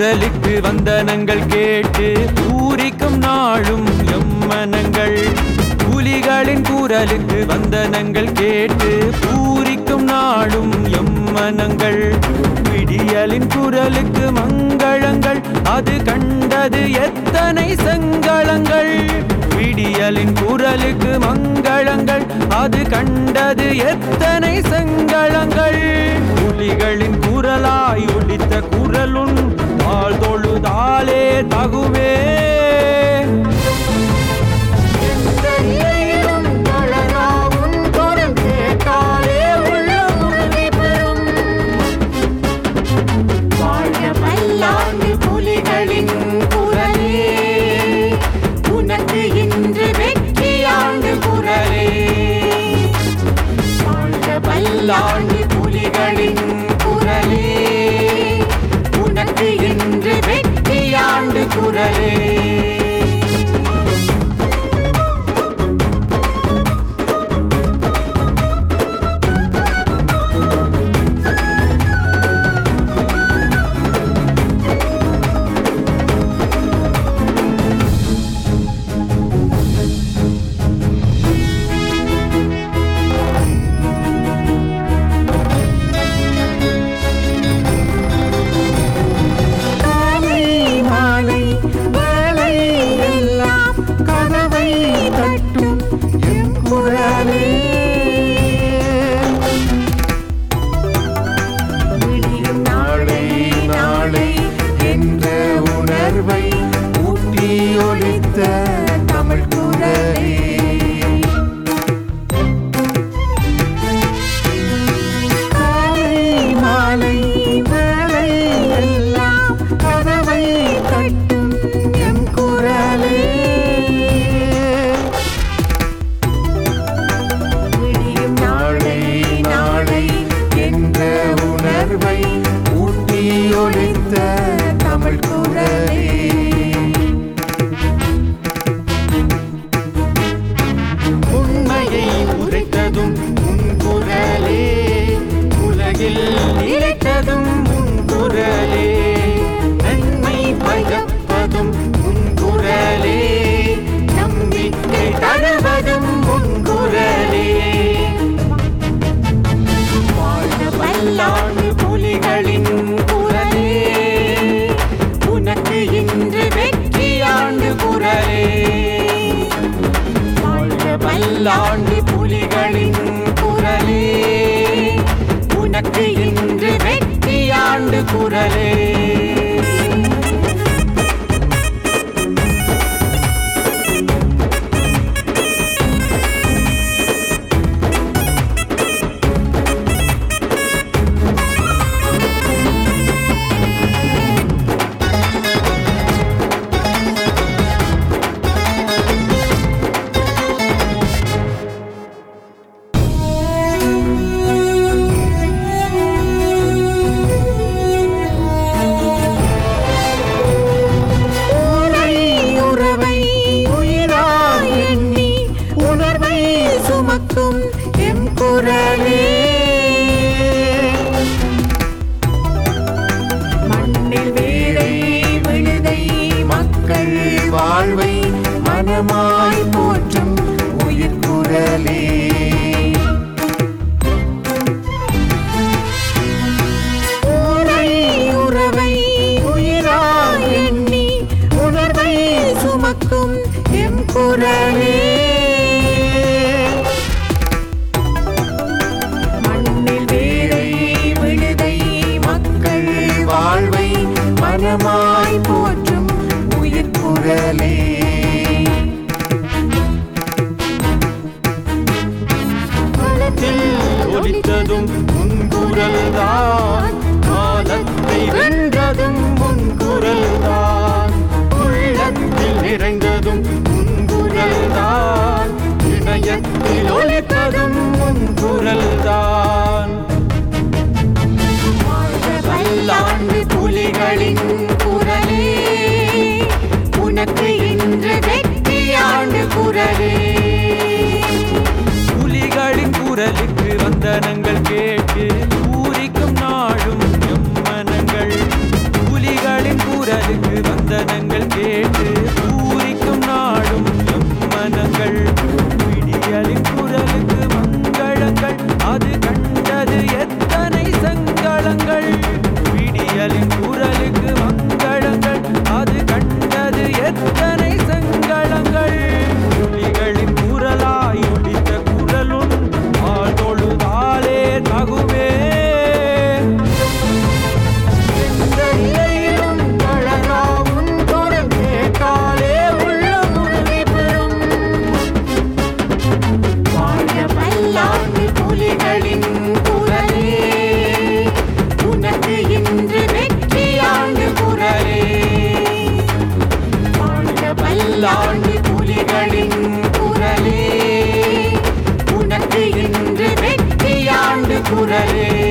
குரலுக்கு வந்தனங்கள் கேட்டு பூரிக்கும் நாளும் எம்மனங்கள். புலிகளின் குரலுக்கு வந்தனங்கள் கேட்டு பூரிக்கும் நாளும் எம்மனங்கள். விடியலின் குரலுக்கு மங்களங்கள் அது கண்டது எத்தனை செங்களங்கள். விடியலின் குரலுக்கு மங்களங்கள் அது கண்டது எத்தனை செங்களங்கள். புலிகளின் குரலாய் ஒலித்த குரலுன் வாழ் தொழுதாலே தகுவே. பல்லாண்டு புலிகளின் குரலே உனக்கு இன்று வெற்றியாண்டு குரலே. தமிழ் குரலே காலை மாலை வேளை எல்லாம் கதவை தட்டும் எம் குரலே. விடியும் நாளை நாளை என்ற உணர்வை ஊட்டி ஒலித்த தமிழ் குரலே. நிலைத்ததும் உன் குரலே நன்மை பயப்பதும் உன் குரலே நம்பிக்கை தருவதும் உன் குரலே. வாழ்க பல்லாண்டு புலிகளின் குரலே உனக்கு இன்று வெற்றியாண்டு குரலே. வாழ்க பல்லாண்டு புலிகளின் குரலே உனக்கு இன்று வெற்றியாண்டு குரலே. எம் குரலே மண்ணில் வேலை விழுதை மக்கள் வாழ்வை மனமாய் போற்றும் உயிர் குரலே. ஊரை உறவை உயிராய் எண்ணி உணர்வை சுமக்கும் எம் குரலே. வாழ்வை மனமாய் போற்றும் உயிர் குரலே. ஒலித்ததும் உன் குரல்தான் காலத்தை வென்றதும் உன் குரல்தான் உள்ளத்தில் நிறைந்ததும் உன் குரல்தான் இணையத்தில் ஒலித்ததும் உன் குரல்தான். பல்லாண்டு புலிகளின் குரலே உனக்கு இன்று வெற்றியாண்டு குரலே. புலிகளின் குரலுக்கு வந்தனங்கள் கேட்டு பூரிக்கும் நாளும் எம்மனங்கள். புலிகளின் குரலே